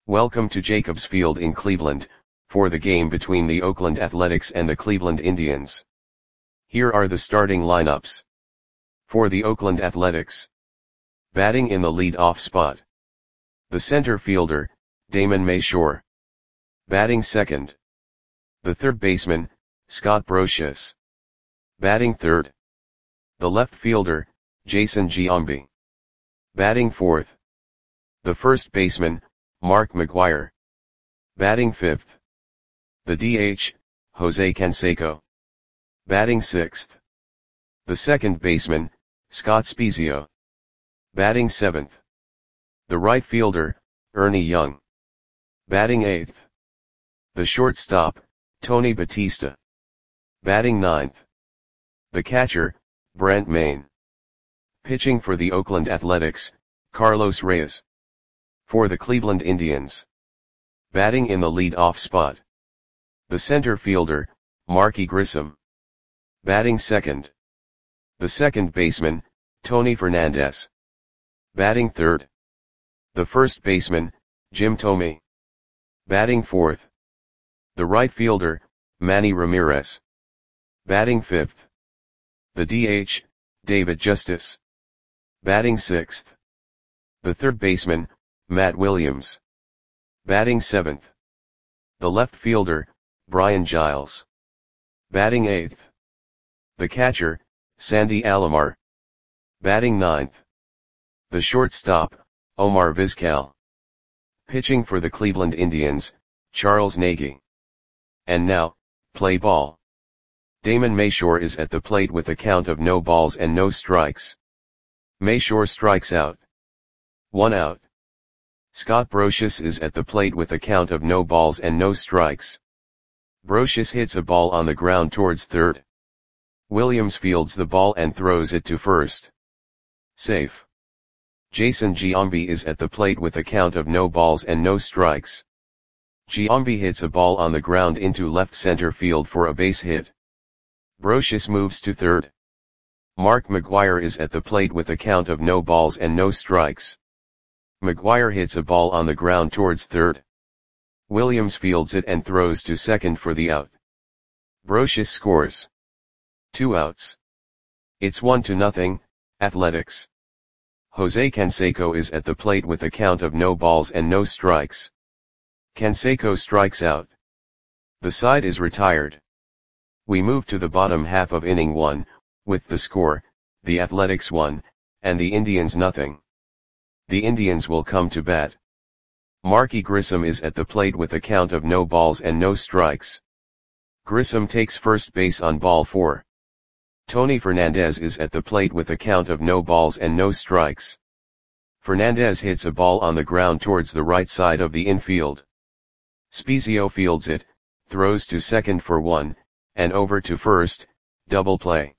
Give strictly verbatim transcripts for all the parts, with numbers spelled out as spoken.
Welcome to Jacobs Field in Cleveland, for the game between the Oakland Athletics and the Cleveland Indians. Here are the starting lineups. For the Oakland Athletics. Batting in the lead-off spot. The center fielder, Damon Mayshore. Batting second. The third baseman, Scott Brosius. Batting third. The left fielder, Jason Giambi. Batting fourth. The first baseman, Mark McGwire. Batting fifth. The D H, Jose Canseco. Batting sixth. The second baseman, Scott Spiezio. Batting seventh. The right fielder, Ernie Young. Batting eighth. The shortstop, Tony Batista. Batting ninth. The catcher, Brent Mayne. Pitching for the Oakland Athletics, Carlos Reyes. For the Cleveland Indians. Batting in the lead-off spot. The center fielder, Marky Grissom. Batting second. The second baseman, Tony Fernandez. Batting third. The first baseman, Jim Thome. Batting fourth. The right fielder, Manny Ramirez. Batting fifth. The D H, David Justice. Batting sixth. The third baseman, Matt Williams. Batting seventh. The left fielder, Brian Giles. Batting eighth. The catcher, Sandy Alomar. Batting ninth. The shortstop, Omar Vizquel. Pitching for the Cleveland Indians, Charles Nagy. And now, play ball. Damon Mayshore is at the plate with a count of no balls and no strikes. Mayshore strikes out. One out. Scott Brosius is at the plate with a count of no balls and no strikes. Brosius hits a ball on the ground towards third. Williams fields the ball and throws it to first. Safe. Jason Giambi is at the plate with a count of no balls and no strikes. Giambi hits a ball on the ground into left center field for a base hit. Brosius moves to third. Mark McGwire is at the plate with a count of no balls and no strikes. McGwire hits a ball on the ground towards third. Williams fields it and throws to second for the out. Brosius scores. Two outs. It's one to nothing, Athletics. Jose Canseco is at the plate with a count of no balls and no strikes. Canseco strikes out. The side is retired. We move to the bottom half of inning one, with the score, the Athletics one, and the Indians nothing. The Indians will come to bat. Marky Grissom is at the plate with a count of no balls and no strikes. Grissom takes first base on ball four. Tony Fernandez is at the plate with a count of no balls and no strikes. Fernandez hits a ball on the ground towards the right side of the infield. Spiezio fields it, throws to second for one, and over to first, double play.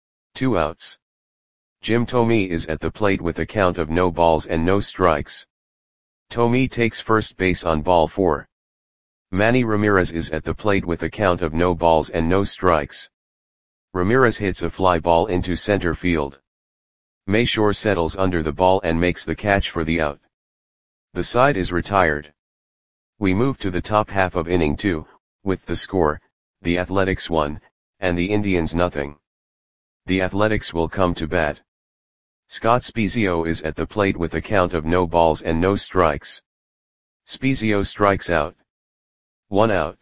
Two outs. Jim Thome is at the plate with a count of no balls and no strikes. Thome takes first base on ball four. Manny Ramirez is at the plate with a count of no balls and no strikes. Ramirez hits a fly ball into center field. Mayshore settles under the ball and makes the catch for the out. The side is retired. We move to the top half of inning two, with the score, the Athletics one, and the Indians nothing. The Athletics will come to bat. Scott Spiezio is at the plate with a count of no balls and no strikes. Spiezio strikes out. One out.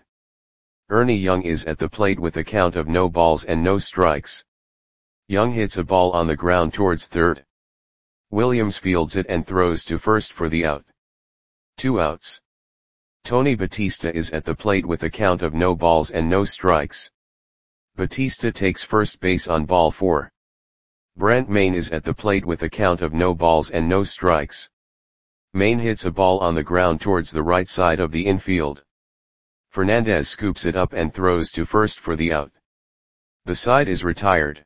Ernie Young is at the plate with a count of no balls and no strikes. Young hits a ball on the ground towards third. Williams fields it and throws to first for the out. Two outs. Tony Batista is at the plate with a count of no balls and no strikes. Batista takes first base on ball four. Brent Mayne is at the plate with a count of no balls and no strikes. Mayne hits a ball on the ground towards the right side of the infield. Fernandez scoops it up and throws to first for the out. The side is retired.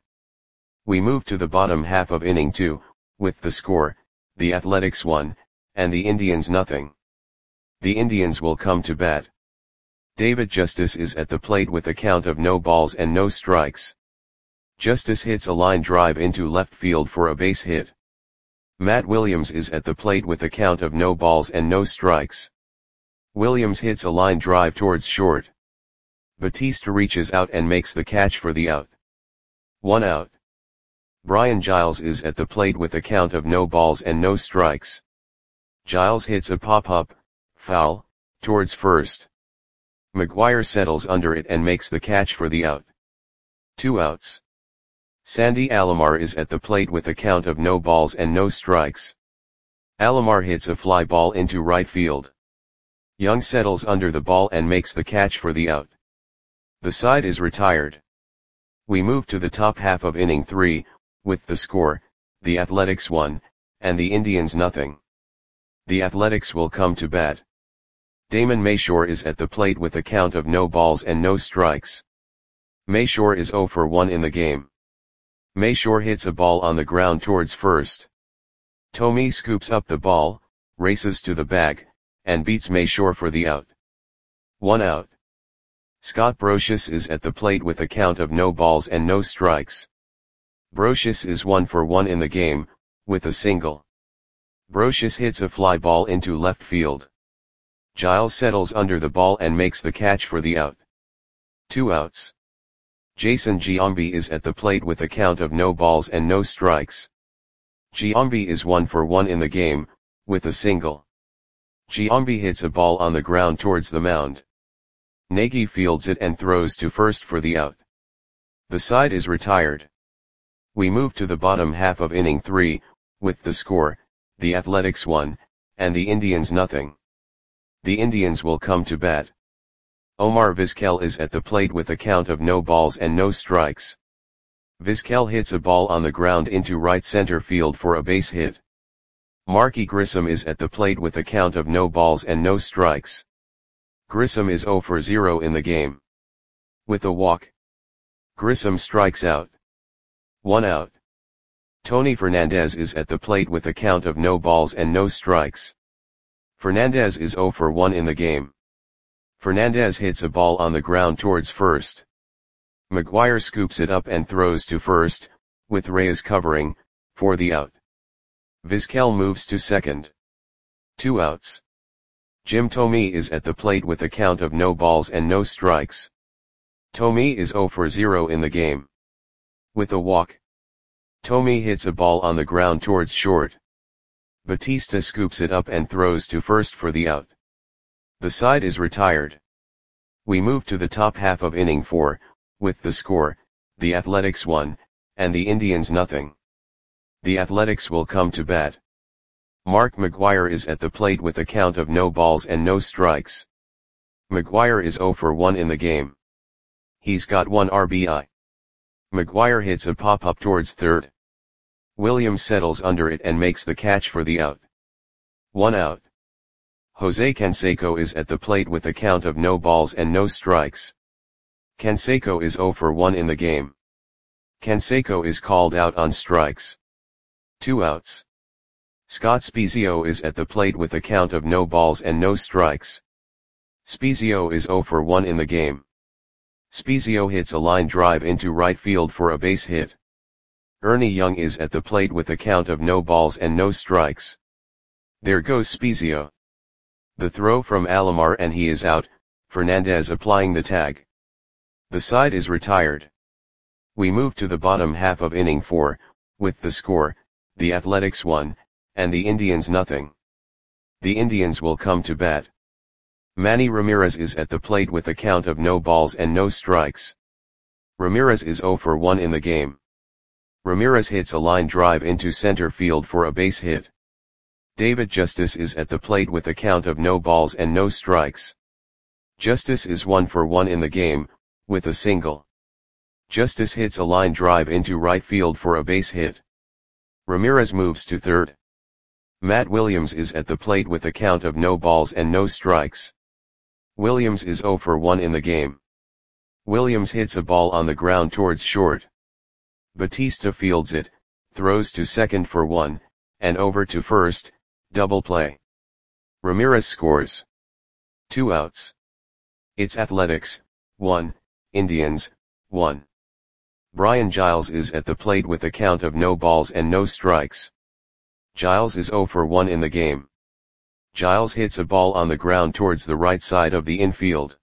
We move to the bottom half of inning two, with the score, the Athletics one, and the Indians nothing. The Indians will come to bat. David Justice is at the plate with a count of no balls and no strikes. Justice hits a line drive into left field for a base hit. Matt Williams is at the plate with a count of no balls and no strikes. Williams hits a line drive towards short. Batista reaches out and makes the catch for the out. One out. Brian Giles is at the plate with a count of no balls and no strikes. Giles hits a pop-up, foul, towards first. McGuire settles under it and makes the catch for the out. Two outs. Sandy Alomar is at the plate with a count of no balls and no strikes. Alomar hits a fly ball into right field. Young settles under the ball and makes the catch for the out. The side is retired. We move to the top half of inning three, with the score, the Athletics one, and the Indians nothing. The Athletics will come to bat. Damon Mayshore is at the plate with a count of no balls and no strikes. Mayshore is oh for one in the game. Mayshore hits a ball on the ground towards first. Tommy scoops up the ball, races to the bag, and beats Mayshore for the out. One out. Scott Brocious is at the plate with a count of no balls and no strikes. Brocious is one for one in the game, with a single. Brocious hits a fly ball into left field. Giles settles under the ball and makes the catch for the out. Two outs. Jason Giambi is at the plate with a count of no balls and no strikes. Giambi is one for one in the game, with a single. Giambi hits a ball on the ground towards the mound. Nagy fields it and throws to first for the out. The side is retired. We move to the bottom half of inning three, with the score, the Athletics one, and the Indians nothing. The Indians will come to bat. Omar Vizquel is at the plate with a count of no balls and no strikes. Vizquel hits a ball on the ground into right center field for a base hit. Marky Grissom is at the plate with a count of no balls and no strikes. Grissom is oh for zero in the game. With a walk, Grissom strikes out. One out. Tony Fernandez is at the plate with a count of no balls and no strikes. Fernandez is oh for one in the game. Fernandez hits a ball on the ground towards first. McGuire scoops it up and throws to first, with Reyes covering, for the out. Vizquel moves to second. Two outs. Jim Thome is at the plate with a count of no balls and no strikes. Thome is oh for zero in the game. With a walk, Thome hits a ball on the ground towards short. Batista scoops it up and throws to first for the out. The side is retired. We move to the top half of inning four, with the score, the Athletics one, and the Indians nothing. The Athletics will come to bat. Mark McGuire is at the plate with a count of no balls and no strikes. McGuire is oh for one in the game. He's got one R B I. McGuire hits a pop-up towards third. Williams settles under it and makes the catch for the out. One out. Jose Canseco is at the plate with a count of no balls and no strikes. Canseco is oh for one in the game. Canseco is called out on strikes. Two outs. Scott Spiezio is at the plate with a count of no balls and no strikes. Spiezio is oh for one in the game. Spiezio hits a line drive into right field for a base hit. Ernie Young is at the plate with a count of no balls and no strikes. There goes Spiezio. The throw from Alomar and he is out, Fernandez applying the tag. The side is retired. We move to the bottom half of inning four, with the score, the Athletics one, and the Indians nothing. The Indians will come to bat. Manny Ramirez is at the plate with a count of no balls and no strikes. Ramirez is oh for one in the game. Ramirez hits a line drive into center field for a base hit. David Justice is at the plate with a count of no balls and no strikes. Justice is one for one in the game, with a single. Justice hits a line drive into right field for a base hit. Ramirez moves to third. Matt Williams is at the plate with a count of no balls and no strikes. Williams is oh for one in the game. Williams hits a ball on the ground towards short. Batista fields it, throws to second for one, and over to first, double play. Ramirez scores. Two outs. It's Athletics, one, Indians, one. Brian Giles is at the plate with a count of no balls and no strikes. Giles is oh for one in the game. Giles hits a ball on the ground towards the right side of the infield.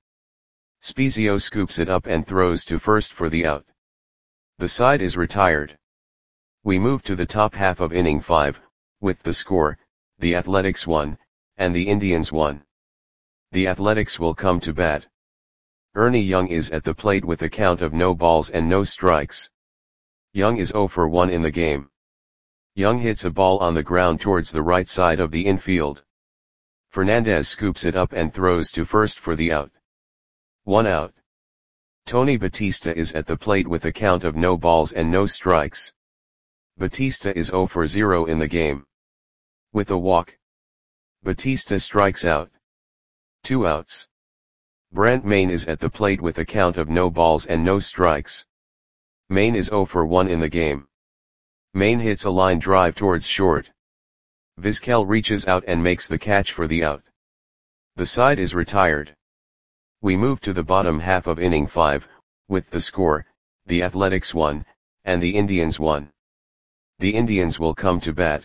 Spezio scoops it up and throws to first for the out. The side is retired. We move to the top half of inning five, with the score, the Athletics one, and the Indians one. The Athletics will come to bat. Ernie Young is at the plate with a count of no balls and no strikes. Young is oh for one in the game. Young hits a ball on the ground towards the right side of the infield. Fernandez scoops it up and throws to first for the out. One out. Tony Batista is at the plate with a count of no balls and no strikes. Batista is oh for zero in the game. With a walk, Batista strikes out. Two outs. Brent Mayne is at the plate with a count of no balls and no strikes. Mayne is oh for one in the game. Mayne hits a line drive towards short. Vizquel reaches out and makes the catch for the out. The side is retired. We move to the bottom half of inning five, with the score, the Athletics one, and the Indians one. The Indians will come to bat.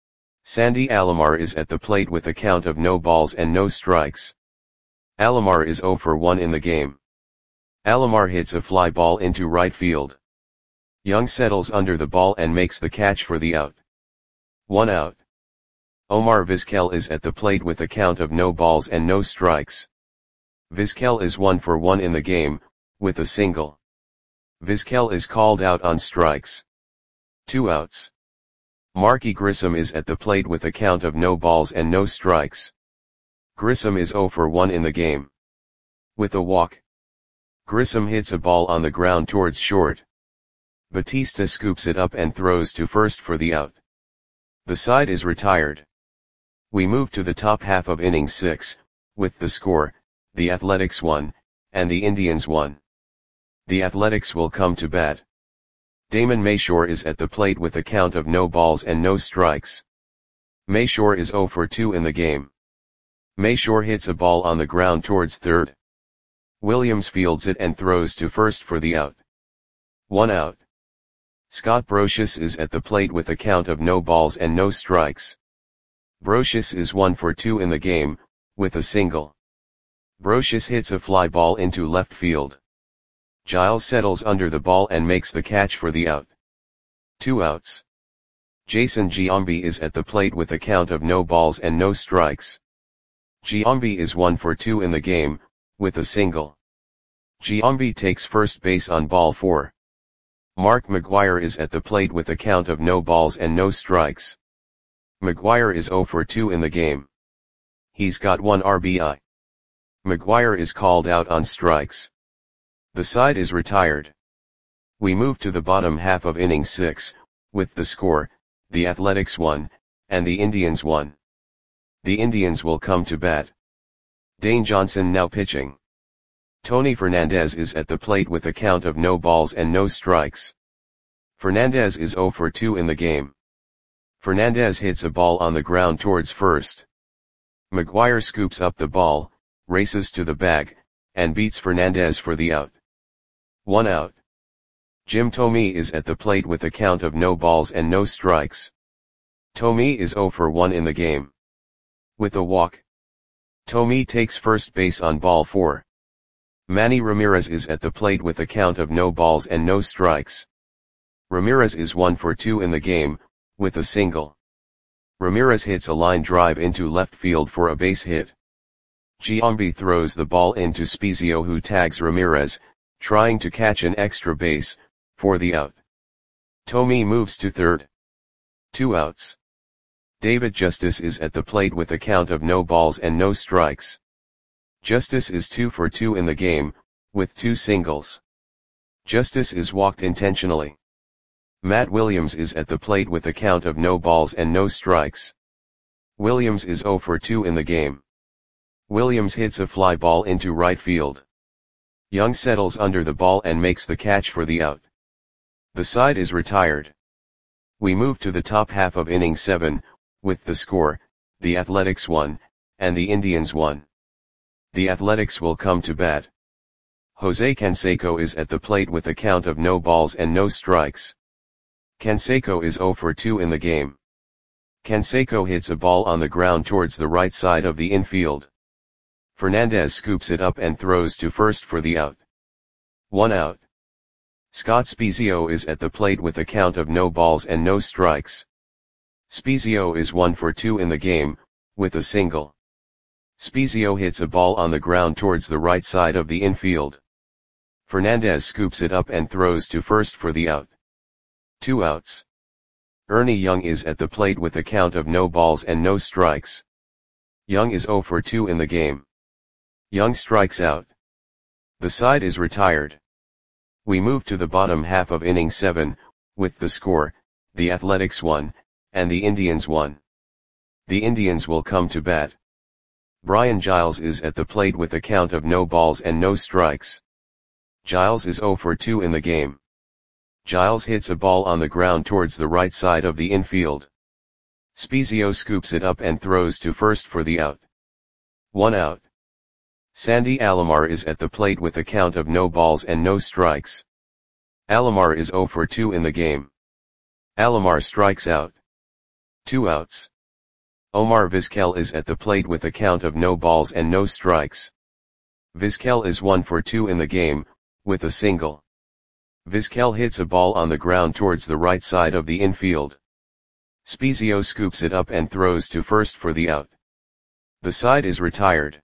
Sandy Alomar is at the plate with a count of no balls and no strikes. Alomar is oh for one in the game. Alomar hits a fly ball into right field. Young settles under the ball and makes the catch for the out. One out. Omar Vizquel is at the plate with a count of no balls and no strikes. Vizquel is one for one in the game, with a single. Vizquel is called out on strikes. Two outs. Marky Grissom is at the plate with a count of no balls and no strikes. Grissom is oh for one in the game. With a walk, Grissom hits a ball on the ground towards short. Batista scoops it up and throws to first for the out. The side is retired. We move to the top half of inning six, with the score, the Athletics one, and the Indians one. The Athletics will come to bat. Damon Mayshore is at the plate with a count of no balls and no strikes. Mayshore is oh for two in the game. Mayshore hits a ball on the ground towards third. Williams fields it and throws to first for the out. One out. Scott Brocious is at the plate with a count of no balls and no strikes. Brocious is one for two in the game, with a single. Brocious hits a fly ball into left field. Giles settles under the ball and makes the catch for the out. Two outs. Jason Giambi is at the plate with a count of no balls and no strikes. Giambi is one for two in the game, with a single. Giambi takes first base on ball four. Mark McGuire is at the plate with a count of no balls and no strikes. McGuire is oh for two in the game. He's got one R B I. McGuire is called out on strikes. The side is retired. We move to the bottom half of inning six, with the score, the Athletics one, and the Indians one. The Indians will come to bat. Dane Johnson now pitching. Tony Fernandez is at the plate with a count of no balls and no strikes. Fernandez is oh for two in the game. Fernandez hits a ball on the ground towards first. McGuire scoops up the ball, races to the bag, and beats Fernandez for the out. One out. Jim Thome is at the plate with a count of no balls and no strikes. Thome is oh for one in the game. With a walk, Thome takes first base on ball four. Manny Ramirez is at the plate with a count of no balls and no strikes. Ramirez is one for two in the game, with a single. Ramirez hits a line drive into left field for a base hit. Giambi throws the ball into Spezio, who tags Ramirez, trying to catch an extra base, for the out. Thome moves to third. Two outs. David Justice is at the plate with a count of no balls and no strikes. Justice is two for two in the game, with two singles. Justice is walked intentionally. Matt Williams is at the plate with a count of no balls and no strikes. Williams is oh for two in the game. Williams hits a fly ball into right field. Young settles under the ball and makes the catch for the out. The side is retired. We move to the top half of inning seven, with the score, the Athletics one, and the Indians one. The Athletics will come to bat. Jose Canseco is at the plate with a count of no balls and no strikes. Canseco is oh for two in the game. Canseco hits a ball on the ground towards the right side of the infield. Fernandez scoops it up and throws to first for the out. One out. Scott Spiezio is at the plate with a count of no balls and no strikes. Spiezio is one for two in the game, with a single. Spiezio hits a ball on the ground towards the right side of the infield. Fernandez scoops it up and throws to first for the out. Two outs. Ernie Young is at the plate with a count of no balls and no strikes. Young is zero for two in the game. Young strikes out. The side is retired. We move to the bottom half of inning seven, with the score, the Athletics one, and the Indians one. The Indians will come to bat. Brian Giles is at the plate with a count of no balls and no strikes. Giles is zero for two in the game. Giles hits a ball on the ground towards the right side of the infield. Spiezio scoops it up and throws to first for the out. One out. Sandy Alomar is at the plate with a count of no balls and no strikes. Alomar is zero for two in the game. Alomar strikes out. Two outs. Omar Vizquel is at the plate with a count of no balls and no strikes. Vizquel is one for two in the game, with a single. Vizquel hits a ball on the ground towards the right side of the infield. Spiezio scoops it up and throws to first for the out. The side is retired.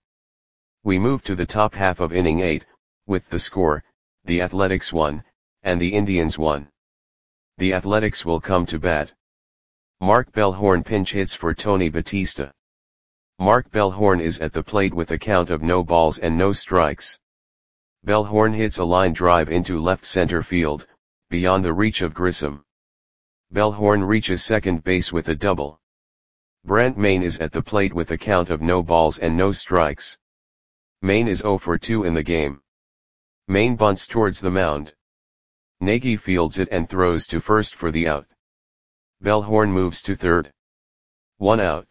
We move to the top half of inning eight, with the score, the Athletics one, and the Indians one. The Athletics will come to bat. Mark Bellhorn pinch hits for Tony Batista. Mark Bellhorn is at the plate with a count of no balls and no strikes. Bellhorn hits a line drive into left center field, beyond the reach of Grissom. Bellhorn reaches second base with a double. Brent Mayne is at the plate with a count of no balls and no strikes. Mayne is zero for two in the game. Mayne bunts towards the mound. Nagy fields it and throws to first for the out. Bellhorn moves to third. One out.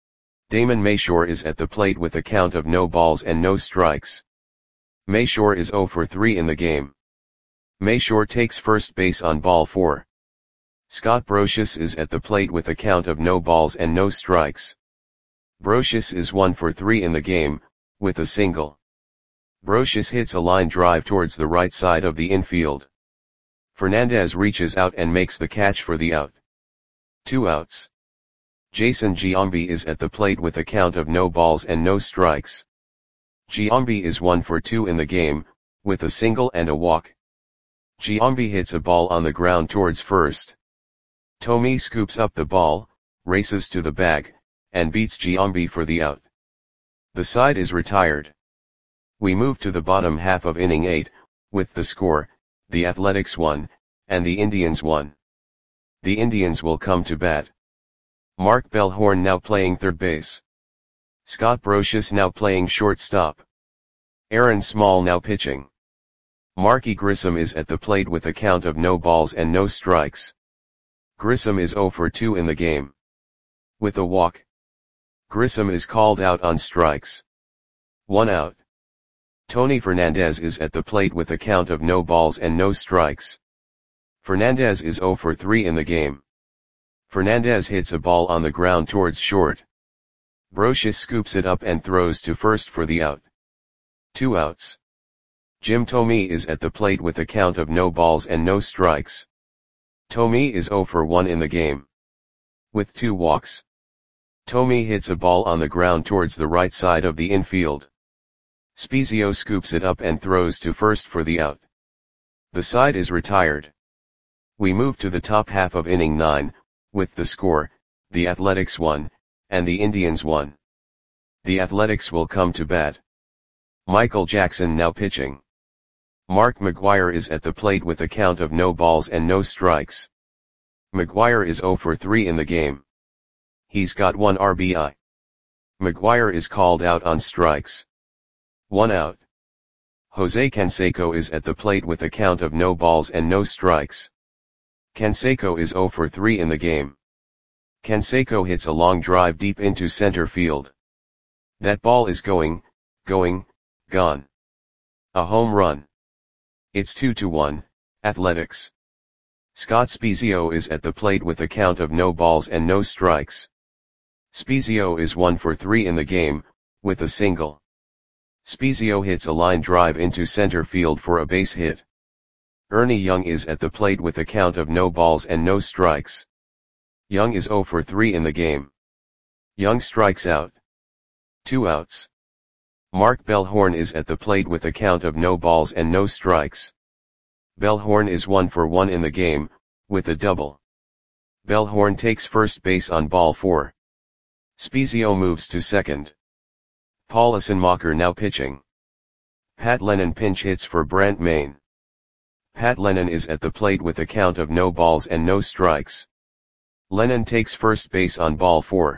Damon Mayshore is at the plate with a count of no balls and no strikes. Mayshore is zero for three in the game. Mayshore takes first base on ball four. Scott Brocious is at the plate with a count of no balls and no strikes. Brocious is one for three in the game, with a single. Brocious hits a line drive towards the right side of the infield. Fernandez reaches out and makes the catch for the out. Two outs. Jason Giambi is at the plate with a count of no balls and no strikes. Giambi is one for two in the game, with a single and a walk. Giambi hits a ball on the ground towards first. Tommy scoops up the ball, races to the bag, and beats Giambi for the out. The side is retired. We move to the bottom half of inning eight, with the score, the Athletics one, and the Indians one. The Indians will come to bat. Mark Bellhorn now playing third base. Scott Brocious now playing shortstop. Aaron Small now pitching. Marky Grissom is at the plate with a count of no balls and no strikes. Grissom is zero for two in the game. With a walk. Grissom is called out on strikes. One out. Tony Fernandez is at the plate with a count of no balls and no strikes. Fernandez is zero for three in the game. Fernandez hits a ball on the ground towards short. Brocious scoops it up and throws to first for the out. Two outs. Jim Thome is at the plate with a count of no balls and no strikes. Thome is zero for one in the game. With two walks. Thome hits a ball on the ground towards the right side of the infield. Spiezio scoops it up and throws to first for the out. The side is retired. We move to the top half of inning nine, with the score, the Athletics one, and the Indians one. The Athletics will come to bat. Michael Jackson now pitching. Mark McGwire is at the plate with a count of no balls and no strikes. McGwire is zero for three in the game. He's got one R B I. McGwire is called out on strikes. One out. Jose Canseco is at the plate with a count of no balls and no strikes. Canseco is zero for three in the game. Canseco hits a long drive deep into center field. That ball is going, going, gone. A home run. It's two to one, Athletics. Scott Spiezio is at the plate with a count of no balls and no strikes. Spezio is one for three in the game, with a single. Spezio hits a line drive into center field for a base hit. Ernie Young is at the plate with a count of no balls and no strikes. Young is zero for three in the game. Young strikes out. Two outs. Mark Bellhorn is at the plate with a count of no balls and no strikes. Bellhorn is one for one in the game, with a double. Bellhorn takes first base on ball four. Spezio moves to second. Paul Assenmacher now pitching. Pat Lennon pinch hits for Brant Main. Pat Lennon is at the plate with a count of no balls and no strikes. Lennon takes first base on ball four.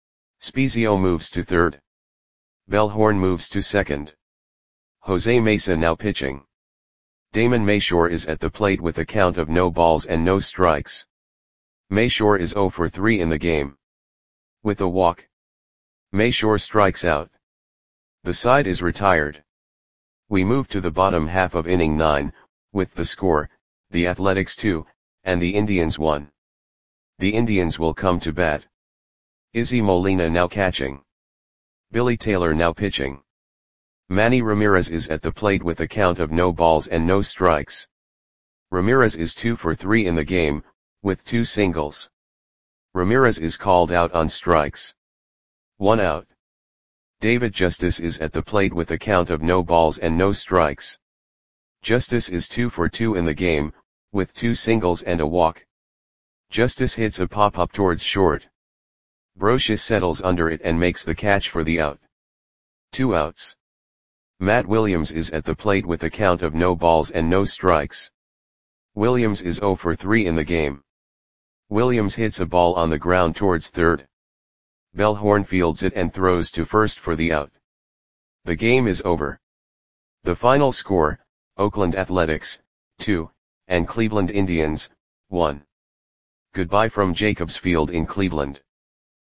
Spezio moves to third. Bellhorn moves to second. Jose Mesa now pitching. Damon Mayshore is at the plate with a count of no balls and no strikes. Mayshore is zero for three in the game. With a walk, Mayshore strikes out. The side is retired. We move to the bottom half of inning nine, with the score, the Athletics two, and the Indians one. The Indians will come to bat. Izzy Molina now catching. Billy Taylor now pitching. Manny Ramirez is at the plate with a count of no balls and no strikes. Ramirez is two for three in the game, with two singles. Ramirez is called out on strikes. One out. David Justice is at the plate with a count of no balls and no strikes. Justice is two for two in the game, with two singles and a walk. Justice hits a pop-up towards short. Brocious settles under it and makes the catch for the out. Two outs. Matt Williams is at the plate with a count of no balls and no strikes. Williams is zero for three in the game. Williams hits a ball on the ground towards third. Bellhorn fields it and throws to first for the out. The game is over. The final score, Oakland Athletics, two, and Cleveland Indians, one. Goodbye from Jacobs Field in Cleveland.